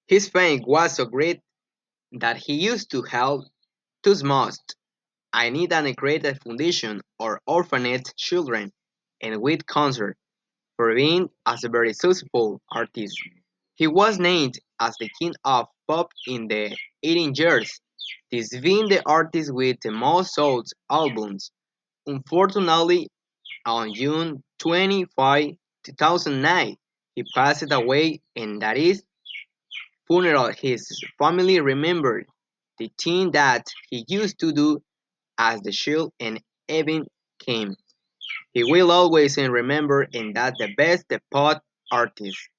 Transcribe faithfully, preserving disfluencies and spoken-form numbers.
His fame was so great that he used to help those most I need and create a foundation or orphanage children and with concert for being as a very successful artist. He was named as the king of pop in the eighteen years, this being the artist with the most sold albums. Unfortunately, on June twenty-fifth, two thousand nine, he passed away and that is funeral his family remembered the thing that he used to do as the shield and even came. He will always remember and that the best the pot artist.